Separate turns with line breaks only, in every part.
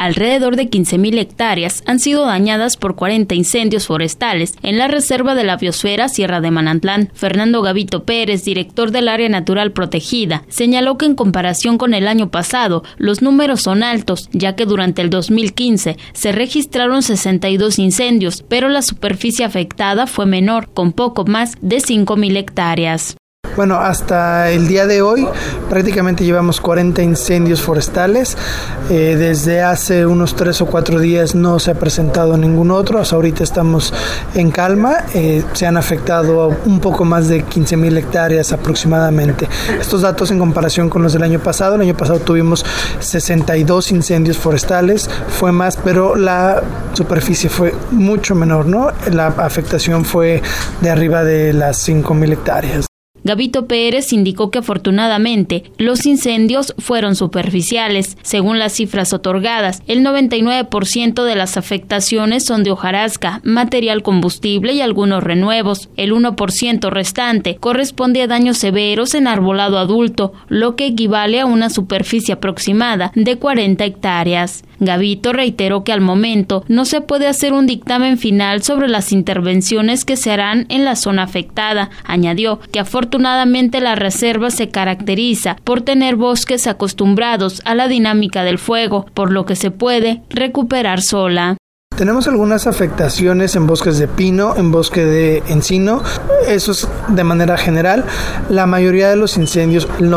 Alrededor de 15,000 hectáreas han sido dañadas por 40 incendios forestales en la Reserva de la Biosfera Sierra de Manantlán. Fernando Gavito Pérez, director del Área Natural Protegida, señaló que en comparación con el año pasado, los números son altos, ya que durante el 2015 se registraron 62 incendios, pero la superficie afectada fue menor, con poco más de 5,000 hectáreas.
Bueno, hasta el día de hoy prácticamente llevamos 40 incendios forestales. Desde hace unos 3 o 4 días no se ha presentado ningún otro. Hasta ahorita estamos en calma. Se han afectado un poco más de 15,000 hectáreas aproximadamente. Estos datos en comparación con los del año pasado. El año pasado tuvimos 62 incendios forestales. Fue más, pero la superficie fue mucho menor, ¿no? La afectación fue de arriba de las 5,000 hectáreas.
Gavito Pérez indicó que afortunadamente los incendios fueron superficiales. Según las cifras otorgadas, el 99% de las afectaciones son de hojarasca, material combustible y algunos renuevos. El 1% restante corresponde a daños severos en arbolado adulto, lo que equivale a una superficie aproximada de 40 hectáreas. Gavito reiteró que al momento no se puede hacer un dictamen final sobre las intervenciones que se harán en la zona afectada. Añadió que afortunadamente la reserva se caracteriza por tener bosques acostumbrados a la dinámica del fuego, por lo que se puede recuperar sola.
Tenemos algunas afectaciones en bosques de pino, en bosque de encino, eso es de manera general. La mayoría de los incendios, el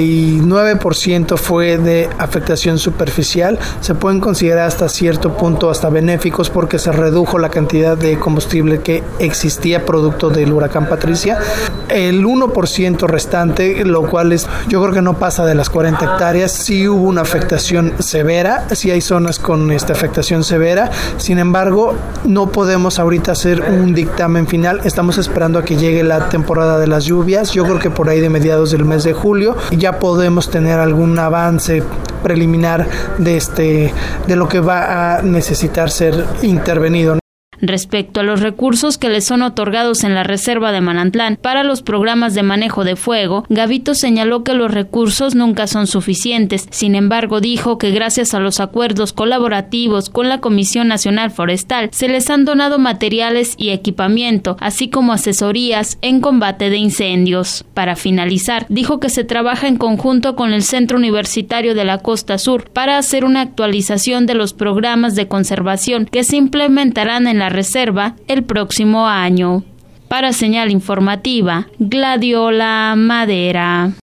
99% fue de afectación superficial. Se pueden considerar hasta cierto punto hasta benéficos porque se redujo la cantidad de combustible que existía producto del huracán Patricia. El 1% restante, lo cual yo creo que no pasa de las 40 hectáreas, sí hubo una afectación severa, sí hay zonas con esta afectación severa. Sin embargo, no podemos ahorita hacer un dictamen final. Estamos esperando a que llegue la temporada de las lluvias. Yo creo que por ahí de mediados del mes de julio ya podemos tener algún avance preliminar de lo que va a necesitar ser intervenido.
Respecto a los recursos que le son otorgados en la Reserva de Manantlán para los programas de manejo de fuego, Gavito señaló que los recursos nunca son suficientes. Sin embargo, dijo que gracias a los acuerdos colaborativos con la Comisión Nacional Forestal, se les han donado materiales y equipamiento, así como asesorías en combate de incendios. Para finalizar, dijo que se trabaja en conjunto con el Centro Universitario de la Costa Sur para hacer una actualización de los programas de conservación que se implementarán en la reserva el próximo año. Para Señal Informativa, Gladiola Madera.